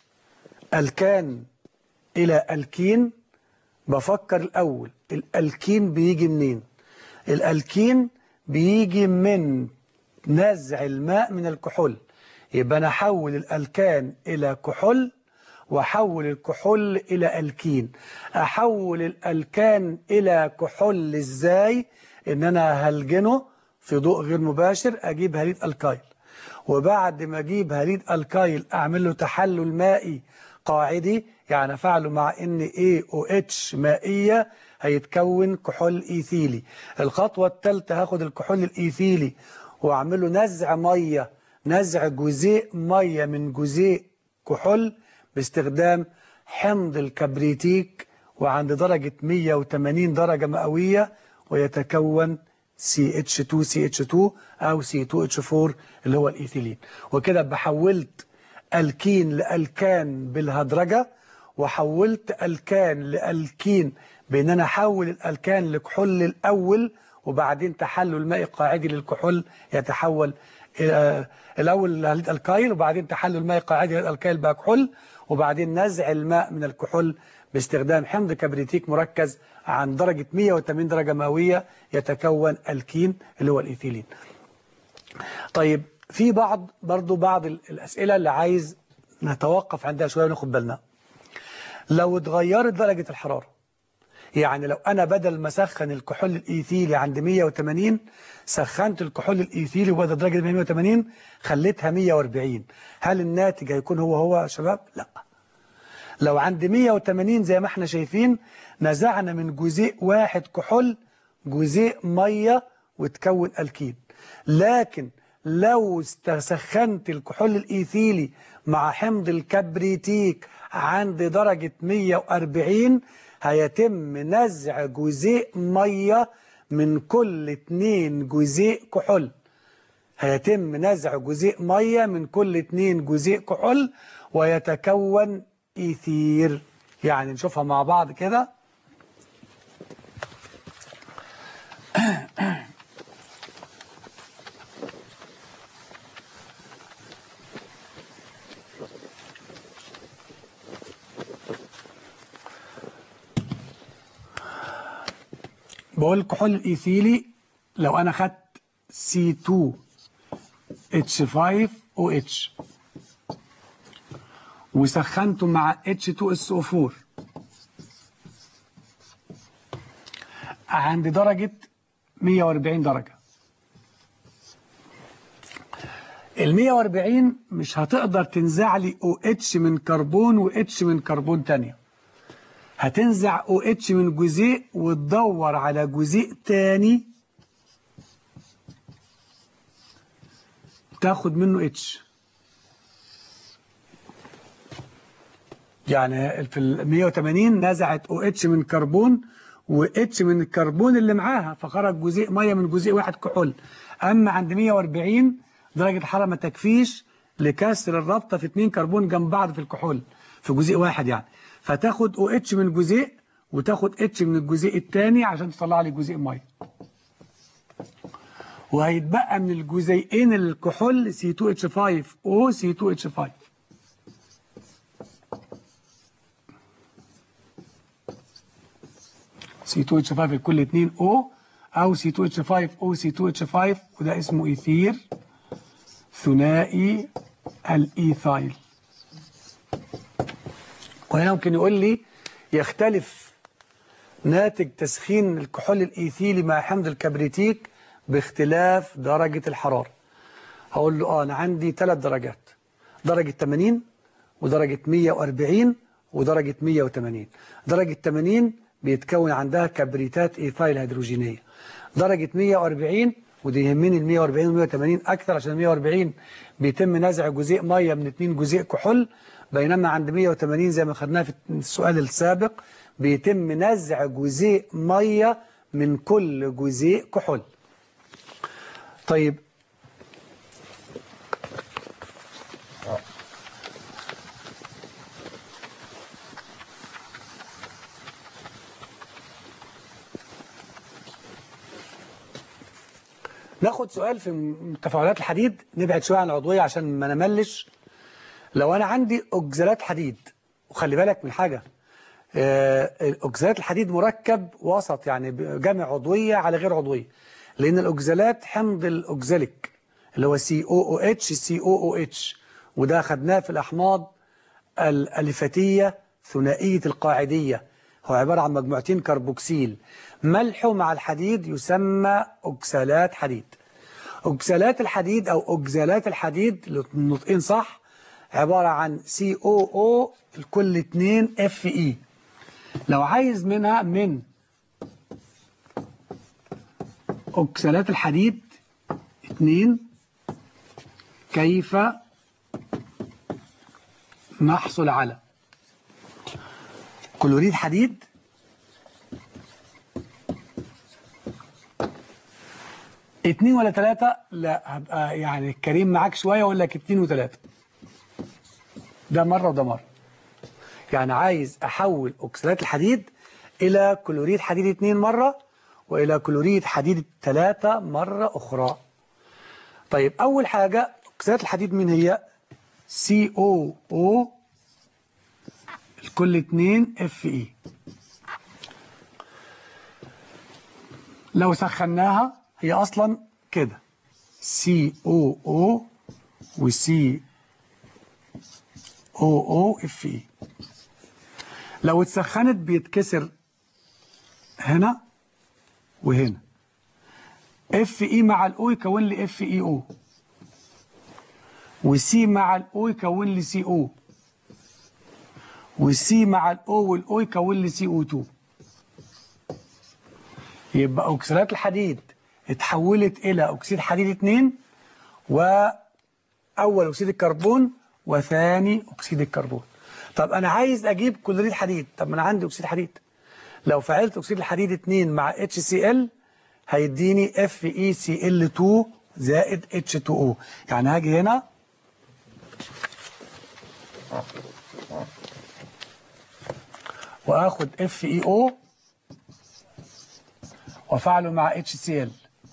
الكان إلى الكين بفكر الأول الألكين بيجي منين؟ الألكين بيجي من نزع الماء من الكحول. يبقى أنا أحول الألكان إلى كحول وأحول الكحول إلى ألكين. أحول الألكان إلى كحول إزاي؟ إن أنا هلجنه في ضوء غير مباشر أجيب هاليد الكايل، وبعد ما أجيب هاليد الكايل أعمل له تحلل مائي قاعدي يعني أفعله مع NaOH مائية هيتكون كحول إيثيلي. الخطوة الثالثة هاخد الكحول الإيثيلي وأعمل له نزع مية، نزع جزيء مية من جزيء كحول باستخدام حمض الكبريتيك وعند درجة 180 درجة مئوية ويتكون CH2 أو C2H4 اللي هو الإيثيلين. وكده بحولت الكين لألكان بالهدرجة وحولت الكان لألكين بأن أنا أحول الألكان لكحول الأول وبعدين تحلل مائي قاعدي للكحول يتحول الأول لهاليد الكايل وبعدين تحلل مائي قاعدي للألكايل بقى كحول وبعدين نزع الماء من الكحول باستخدام حمض كبريتيك مركز عن درجة 180 درجة مئوية يتكون الكين اللي هو الإيثيلين. طيب في بعض الأسئلة اللي عايز نتوقف عندها شوية وناخد بالنا. لو اتغيرت درجة الحرارة، يعني لو أنا بدل ما أسخن الكحول الإيثيلي عند 180 سخنت الكحول الإيثيلي وبدل درجة 180 خليتها 140، هل الناتج هيكون هو يا شباب؟ لا. لو عند 180 زي ما احنا شايفين نزعنا من جزيء واحد كحول جزيء مية وتكون الكين. لكن لو سخنت الكحول الإيثيلي مع حمض الكبريتيك عند درجة 140 هيتم نزع جزيء مية من كل 2 جزيء كحول. هيتم نزع جزيء مية من كل 2 جزيء كحول ويتكون إيثير. يعني نشوفها مع بعض كده. بقول الكحول الإيثيلي لو أنا خدت C2H5OH وسخنته مع H2SO4 عند درجة 140 درجة، ال 140 مش هتقدر تنزع لي OH من كربون وH من كربون تانية، هتنزع OH من جزيء وتدور على جزيء تاني تاخد منه H. يعني في ال 180 نزعت OH من كربون وH من الكربون اللي معاها فخرج جزيء ميه من جزيء واحد كحول. اما عند 140 درجة الحرارة ما تكفيش لكسر الرابطة في 2 كربون جنب بعض في الكحول في جزيء واحد يعني، فتاخد OH من جزيء وتاخد H من الجزيء الثاني عشان تطلع لي جزيء ميه. وهيتبقى من الجزيئين الكحول C2H5O C2H5. C2H5 لكل 2 O أو C2H5O C2H5 وده اسمه إيثير ثنائي الإيثايل. وهنا ممكن يقول لي يختلف ناتج تسخين الكحول الإيثيلي مع حمض الكبريتيك باختلاف درجة الحرارة. هقول له أنا عندي 3 درجات، درجة 80 ودرجة 140 ودرجة 180. درجة 80 بيتكون عندها كبريتات إيثايل هيدروجينية. درجة 140 ودي يهمني ال 140 وال 180 أكثر، عشان 140 بيتم نزع جزيء مية من 2 جزيء كحول، بينما عند 180 زي ما خدناها في السؤال السابق بيتم نزع جزيء مية من كل جزيء كحول. طيب ناخد سؤال في تفاعلات الحديد، نبعد شوية عن العضوية عشان ما نملش. لو أنا عندي أكسالات حديد، وخلي بالك من حاجة، أكسالات الحديد مركب وسط، يعني جمع عضوية على غير عضوية، لأن الأكسالات حمض الأكساليك اللي هو COOH وده خدناه في الأحماض الأليفاتية ثنائية القاعدية، هو عبارة عن مجموعتين كربوكسيل، ملحه مع الحديد يسمى أكسالات حديد. أكسالات الحديد أو أكسالات الحديد النطقين صح عبارة عن COO الكل 2 FE. لو عايز منها من أكسالات الحديد 2 كيف نحصل على كلوريد حديد 2 ولا 3؟ لا، هبقى يعني كريم معاك شوية وأقول لك 2 و3، ده مرة وده مرة. يعني عايز أحول أكسالات الحديد إلى كلوريد حديد 2 مرة وإلى كلوريد حديد 3 مرة أخرى. طيب أول حاجة أكسالات الحديد مين هي؟ COO الكل 2 FE. لو سخناها هي أصلا كده COO و COO FE. لو اتسخنت بيتكسر هنا وهنا، FE مع الأو يكون لي FeO، وسي مع الأو يكون لي CO، والسي مع الأو والأو يكون لي CO2. يبقى أكسالات الحديد اتحولت إلى أكسيد حديد 2، وأول أكسيد الكربون وثاني أكسيد الكربون. طب أنا عايز أجيب كلوريد حديد، طب ما أنا عندي أكسيد حديد. لو فعلت أكسيد الحديد 2 مع HCl هيديني FeCl2 زائد H2O. يعني هاجي هنا وآخد FeO وفعله مع HCl.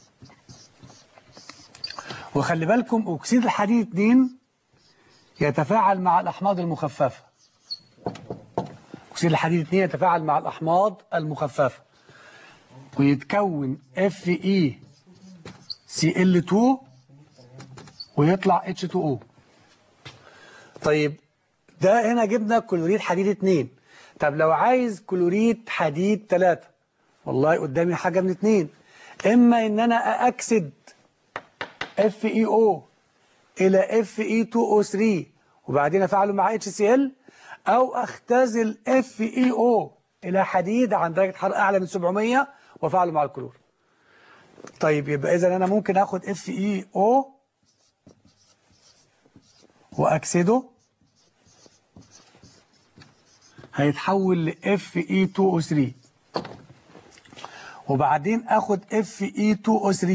وخلي بالكم أكسيد الحديد 2 يتفاعل مع الأحماض المخففة. أكسيد الحديد 2 يتفاعل مع الأحماض المخففة ويتكون FeCl2 ويطلع H2O. طيب ده هنا جبنا كلوريد حديد 2. طب لو عايز كلوريد حديد 3، والله قدامي حاجة من 2، إما إن أنا أأكسد FeO إلى Fe2O3 وبعدين أفعله مع HCl، أو أختزل FeO إلى حديد عند درجة حرارة أعلى من 700 وأفعله مع الكلور. طيب يبقى إذا أنا ممكن آخد FeO وأكسده هيتحول ل Fe2O3، وبعدين آخد Fe2O3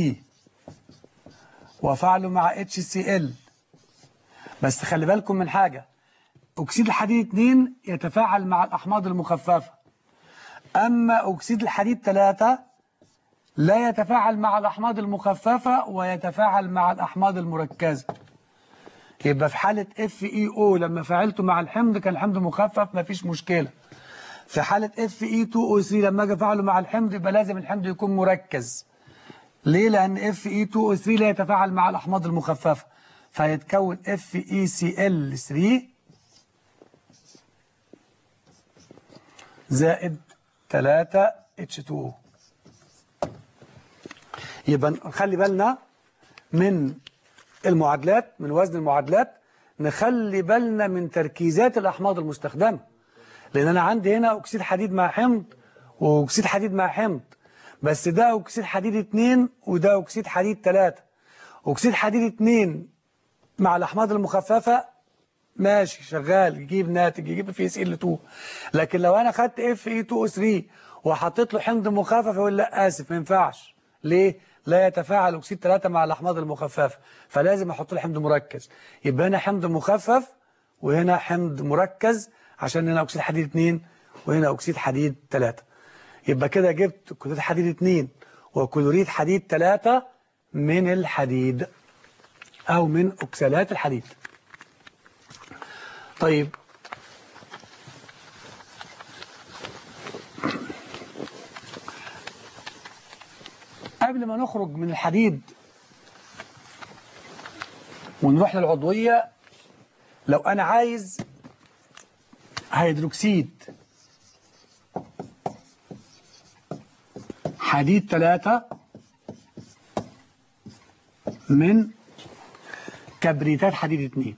وأفعله مع HCl. بس خلي بالكم من حاجة، أكسيد الحديد 2 يتفاعل مع الأحماض المخففة، أما أكسيد الحديد 3 لا يتفاعل مع الأحماض المخففة ويتفاعل مع الأحماض المركزة. يبقى في حالة FeO لما فعلته مع الحمض كان الحمض مخفف مفيش مشكلة. في حالة Fe2O3 لما أجي أفعله مع الحمض يبقى لازم الحمض يكون مركز. ليه؟ لأن Fe2O3 لا يتفاعل مع الأحماض المخففة، فيتكون FeCl3 زائد 3 H2O. يبقى نخلي بالنا من المعادلات، من وزن المعادلات، نخلي بالنا من تركيزات الأحماض المستخدمة. لأن أنا عندي هنا أكسيد حديد مع حمض وأكسيد حديد مع حمض، بس ده أكسيد حديد 2 وده أكسيد حديد 3. أكسيد حديد 2 مع الأحماض المخففة ماشي شغال، يجيب ناتج، يجيب في اس ال 2. لكن لو أنا خدت اف اي 2 او 3 وحطيت له حمض مخفف يقول لا آسف ما ينفعش. ليه؟ لا يتفاعل أكسيد 3 مع الأحماض المخففة، فلازم أحط له حمض مركز. يبقى هنا حمض مخفف وهنا حمض مركز، عشان هنا أكسيد حديد 2 وهنا أكسيد حديد 3. يبقى كده جبت كلوريد حديد 2 وكلوريد حديد 3 من الحديد أو من أكسالات الحديد. طيب قبل ما نخرج من الحديد ونروح للعضوية، لو أنا عايز هيدروكسيد حديد 3 من كبريتات حديد 2،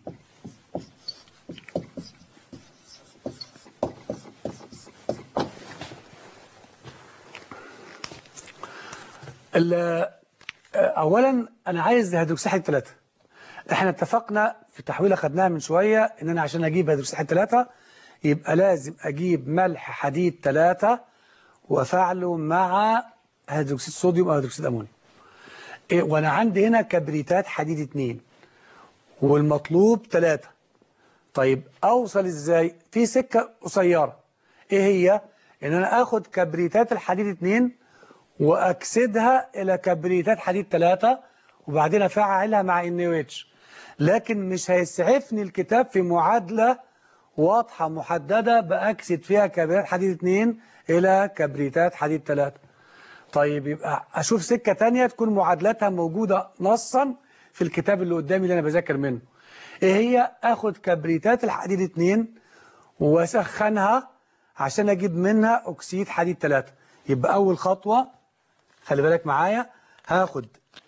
أولا أنا عايز هيدروكسيد حديد 3. احنا اتفقنا في تحويلة خدناها من شوية ان انا عشان اجيب هيدروكسيد حديد 3 يبقى لازم اجيب ملح حديد 3 وافعله مع هيدروكسيد صوديوم او هيدروكسيد امونيوم. وانا عندي هنا كبريتات حديد 2 والمطلوب 3. طيب اوصل ازاي؟ في سكة قصيرة. ايه هي؟ ان انا اخد كبريتات الحديد 2 واكسدها الى كبريتات حديد 3 وبعدين افعلها مع NaOH. لكن مش هيسعفني الكتاب في معادلة واضحة محددة بأكسد فيها كبريتات حديد 2 إلى كبريتات حديد 3. طيب يبقى أشوف سكة تانية تكون معادلاتها موجودة نصا في الكتاب اللي قدامي اللي أنا بذاكر منه. إيه هي؟ أخد كبريتات الحديد 2 وأسخنها عشان أجيب منها أكسيد حديد 3. يبقى أول خطوة خلي بالك معايا، هاخد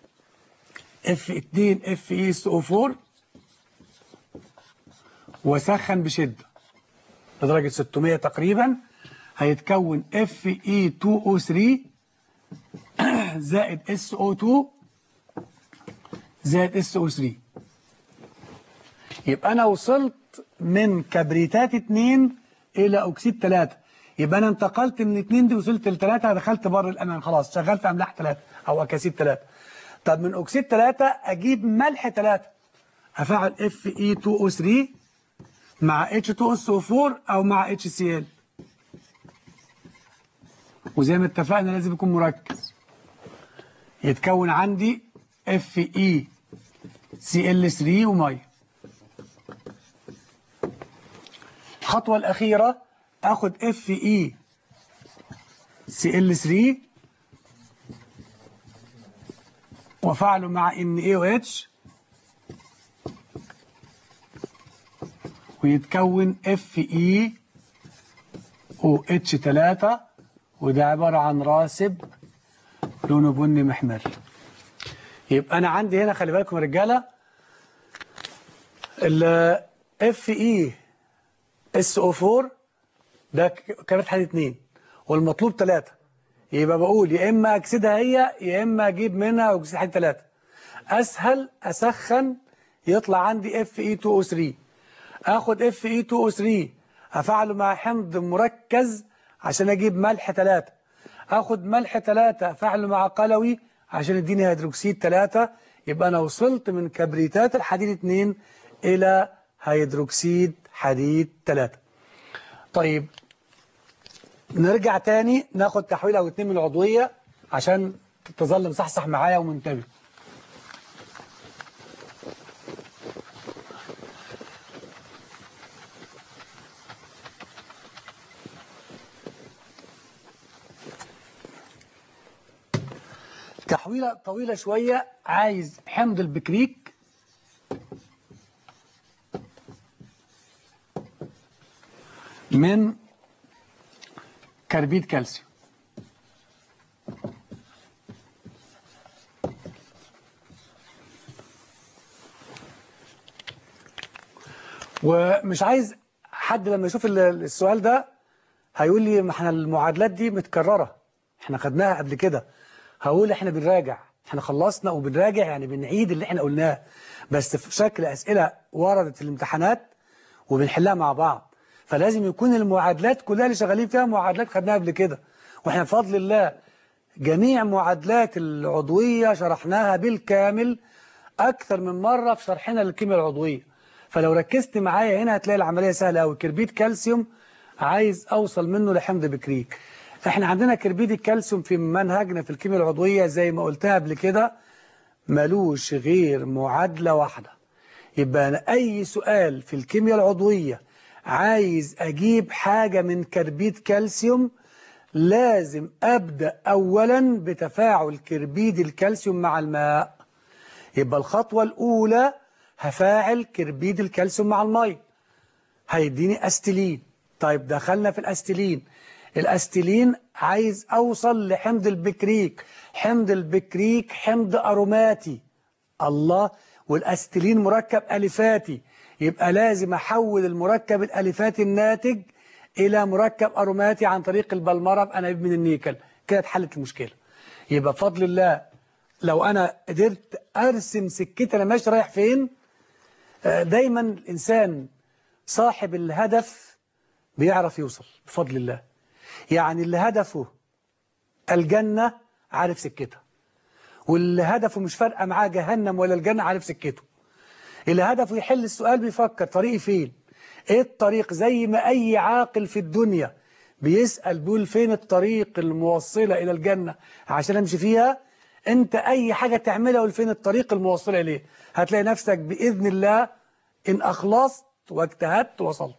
F2 FeSO4 واسخن بشدة لدرجة 600 تقريبا، هيتكون Fe2O3 زائد SO2 زائد SO3. يبقى أنا وصلت من كبريتات 2 إلى أكسيد 3. يبقى أنا انتقلت من 2 دي وصلت ل 3، دخلت بره الأمان خلاص، شغال في أملاح 3 أو أكاسيد 3. طب من أكسيد 3 أجيب ملح 3، هفعل Fe2O3 مع H2SO4 أو مع HCl، وزي ما اتفقنا لازم يكون مركز. يتكون عندي FeCl3 ومية. الخطوة الأخيرة أخد FeCl3 وأفعله مع NaOH ويتكون FeOH3، وده عبارة عن راسب لونه بني محمر. يبقى أنا عندي هنا خلي بالكم يا رجالة، ال FeSO4 ده كبريت حديد 2 والمطلوب 3. يبقى بقول يا إما أكسدها هي يا إما أجيب منها أكسيد حديد 3. أسهل أسخن يطلع عندي Fe2O3. اخد Fe2O3 افعله مع حمض مركز عشان اجيب ملح 3. اخد ملح 3 افعله مع قلوي عشان يديني هيدروكسيد 3. يبقى انا وصلت من كبريتات الحديد 2 الى هيدروكسيد حديد 3. طيب نرجع تاني ناخد تحويل او 2 من العضوية عشان تظل مصحصح معايا ومنتبه. تحويلة طويلة شوية، عايز حمض البكريك من كربيد كالسيوم. ومش عايز حد لما يشوف السؤال ده هيقول لي ما احنا المعادلات دي متكررة، احنا خدناها قبل كده. هقول احنا بنراجع، احنا خلصنا وبنراجع، يعني بنعيد اللي احنا قلناه بس في شكل أسئلة وردت في الامتحانات وبنحلها مع بعض. فلازم يكون المعادلات كلها اللي شغالين فيها معادلات خدناها قبل كده، واحنا بفضل الله جميع معادلات العضوية شرحناها بالكامل أكثر من مرة في شرحنا للكيمياء العضوية. فلو ركزت معايا هنا هتلاقي العملية سهلة أوي. كربيد كالسيوم عايز أوصل منه لحمض بكريك. احنا عندنا كربيد الكالسيوم في منهجنا في الكيمياء العضوية زي ما قلتها قبل كده ملوش غير معادلة واحدة. يبقى أنا أي سؤال في الكيمياء العضوية عايز أجيب حاجة من كربيد كالسيوم لازم أبدأ أولا بتفاعل كربيد الكالسيوم مع الماء. يبقى الخطوة الأولى هفاعل كربيد الكالسيوم مع المية هيديني أستيلين. طيب دخلنا في الأستيلين. الأستيلين عايز أوصل لحمض البكريك. حمض البكريك حمض أروماتي. الله، والأستيلين مركب ألفاتي، يبقى لازم أحول المركب الألفاتي الناتج إلى مركب أروماتي عن طريق البلمرة بأنابيب من النيكل. كده اتحلت المشكلة. يبقى بفضل الله لو أنا قدرت أرسم سكتي أنا ماشي رايح فين. دايما الإنسان صاحب الهدف بيعرف يوصل بفضل الله. يعني اللي هدفه الجنة عارف سكتها، واللي هدفه مش فارقة معاه جهنم ولا الجنة عارف سكته. اللي هدفه يحل السؤال بيفكر طريقي فين، ايه الطريق، زي ما اي عاقل في الدنيا بيسأل بيقول فين الطريق الموصلة الى الجنة عشان امشي فيها. انت اي حاجة تعملها قول فين الطريق الموصلة اليه، هتلاقي نفسك بإذن الله ان اخلصت واجتهدت وصلت.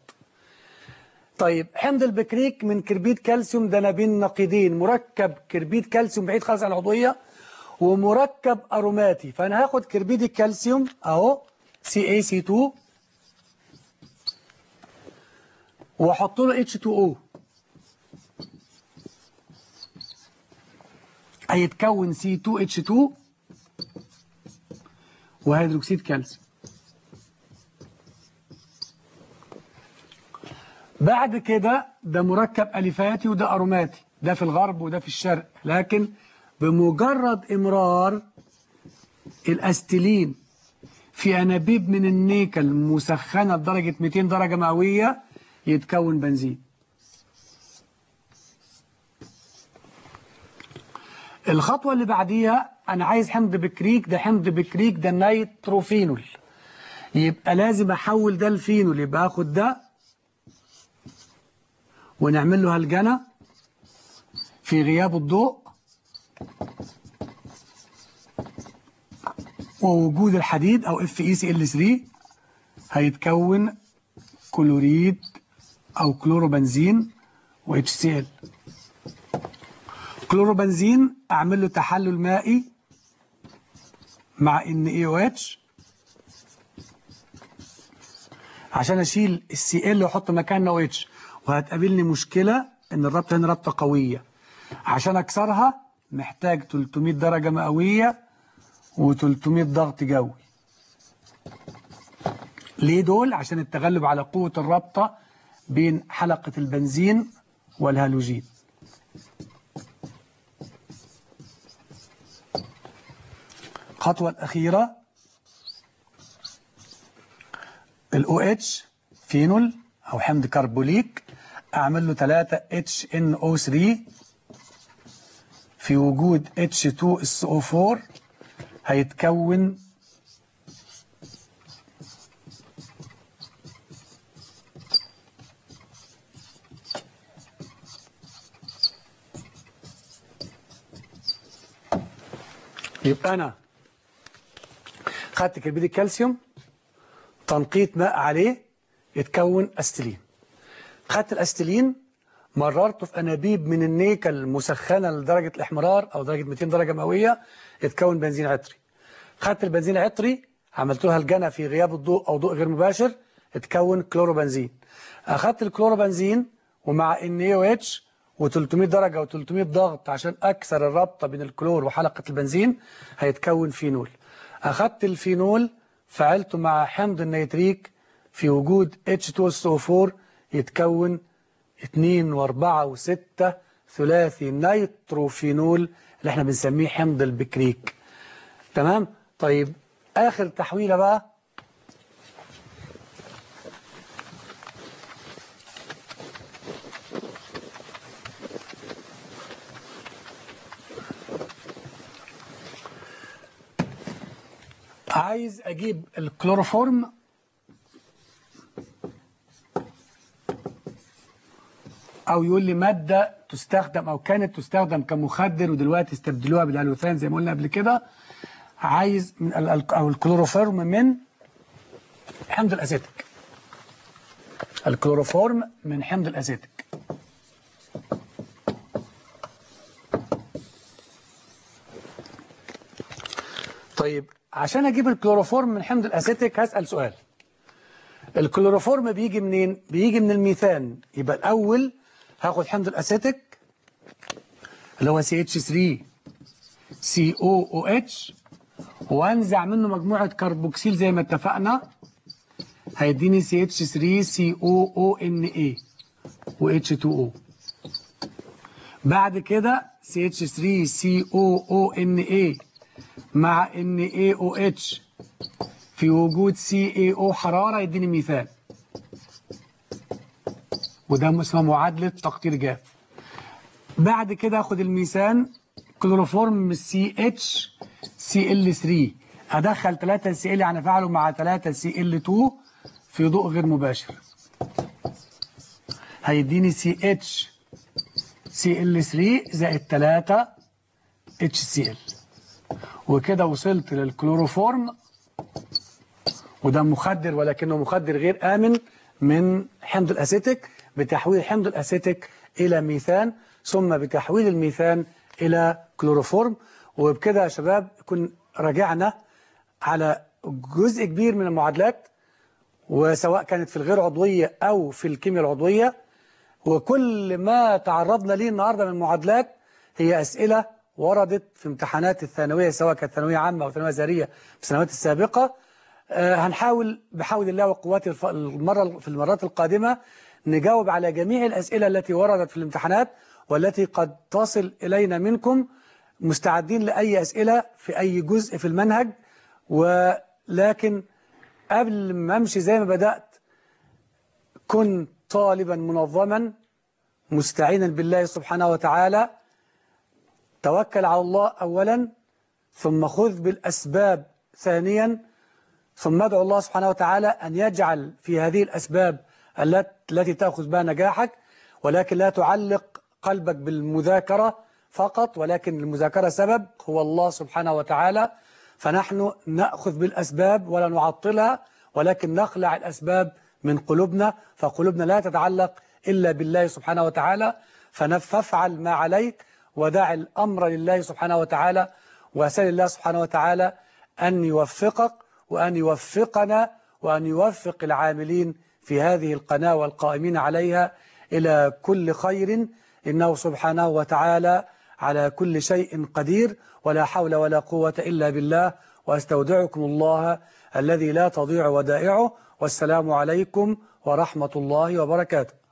طيب حمض البكريك من كربيد كالسيوم ده بين نقيضين، مركب كربيد كالسيوم بعيد خالص عن العضوية ومركب أروماتي. فأنا هاخد كربيد الكالسيوم أهو CaC2 وأحط له H2O هيتكون C2H2 وهيدروكسيد كالسيوم. بعد كده ده مركب ألفاتي وده أروماتي، ده في الغرب وده في الشرق، لكن بمجرد إمرار الأستيلين في أنابيب من النيكل مسخنة لدرجة 200 درجة مئوية يتكون بنزين. الخطوة اللي بعديها أنا عايز حمض بكريك، ده حمض بكريك ده نيتروفينول، يبقى لازم أحول ده لفينول. يبقى أخد ده ونعمل له هلجنة في غياب الضوء ووجود الحديد أو FeCl3 هيتكون كلوريد أو كلوروبنزين وHCl. كلوروبنزين أعمل له تحلل مائي مع NaOH عشان أشيل الCl وأحط مكانه OH، وهتقابلني مشكلة إن الرابطة هنا رابطة قوية، عشان أكسرها محتاج 300 درجة مئوية و300 ضغط جوي. ليه دول؟ عشان التغلب على قوة الرابطة بين حلقة البنزين والهالوجين. الخطوة الأخيرة ال OH فينول أو حمض كربوليك أعمل له 3HNO3 في وجود H2SO4 هيتكون يبقى أنا خدت كربيد الكالسيوم تنقيط ماء عليه يتكون أستيلين. خدت الأستيلين مررته في أنابيب من النيكل مسخنة لدرجة الإحمرار أو درجة 200 درجة مئوية يتكون بنزين عطري. خدت البنزين العطري عملت له هلجنة في غياب الضوء أو ضوء غير مباشر اتكون كلوروبنزين. أخدت الكلوروبنزين ومع NaOH و300 درجة و300 ضغط عشان أكسر الرابطة بين الكلور وحلقة البنزين هيتكون فينول. أخدت الفينول فعلته مع حمض النيتريك في وجود H2SO4 يتكون 2 و4 و6 ثلاثي نيتروفينول اللي احنا بنسميه حمض البكريك. تمام؟ طيب آخر تحويلة بقى عايز أجيب الكلوروفورم أو يقول لي مادة تستخدم أو كانت تستخدم كمخدر ودلوقتي استبدلوها بالألوثان زي ما قلنا قبل كده. عايز من أو الكلوروفورم من حمض الأسيتيك. الكلوروفورم من حمض الأسيتيك. طيب عشان أجيب الكلوروفورم من حمض الأسيتيك هسأل سؤال. الكلوروفورم بيجي منين؟ بيجي من الميثان. يبقى الأول هاخد حمض الأسيتيك اللي هو CH3COOH وانزع منه مجموعة كربوكسيل زي ما اتفقنا، هيديني CH3COONA و H2O. بعد كده CH3COONA مع NaOH في وجود CaO حرارة يديني ميثان، وده اسمه معادلة تقطير جاف. بعد كده اخد الميثان كلوروفورم CHCl3 ادخل 3 Cl يعني افعله مع 3 Cl2 في ضوء غير مباشر هيديني CHCl3 زائد 3 HCl، وكده وصلت للكلوروفورم، وده مخدر ولكنه مخدر غير آمن من حمض الأسيتيك بتحويل حمض الأسيتيك إلى ميثان ثم بتحويل الميثان إلى كلوروفورم. وبكده يا شباب كنا راجعنا على جزء كبير من المعادلات، وسواء كانت في الغير عضوية أو في الكيمياء العضوية، وكل ما تعرضنا ليه النهاردة من المعادلات هي أسئلة وردت في امتحانات الثانوية سواء كانت ثانوية عامة أو ثانوية زارية في السنوات السابقة. هنحاول بحول الله وقواته في المرات القادمة نجاوب على جميع الأسئلة التي وردت في الامتحانات والتي قد تصل إلينا منكم، مستعدين لأي أسئلة في أي جزء في المنهج. ولكن قبل ما أمشي زي ما بدأت، كن طالبا منظما مستعينا بالله سبحانه وتعالى، توكل على الله أولا ثم خذ بالأسباب ثانيا، ثم ادعو الله سبحانه وتعالى أن يجعل في هذه الأسباب التي تأخذ بها نجاحك، ولكن لا تعلق قلبك بالمذاكرة فقط، ولكن المذاكرة سبب هو الله سبحانه وتعالى. فنحن نأخذ بالأسباب ولا نعطلها، ولكن نخلع الأسباب من قلوبنا، فقلوبنا لا تتعلق إلا بالله سبحانه وتعالى. فافعل ما عليك ودع الأمر لله سبحانه وتعالى، وأسأل الله سبحانه وتعالى أن يوفقك وأن يوفقنا وأن يوفق العاملين في هذه القناة والقائمين عليها إلى كل خير، إنه سبحانه وتعالى على كل شيء قدير، ولا حول ولا قوة إلا بالله. وأستودعكم الله الذي لا تضيع ودائعه، والسلام عليكم ورحمة الله وبركاته.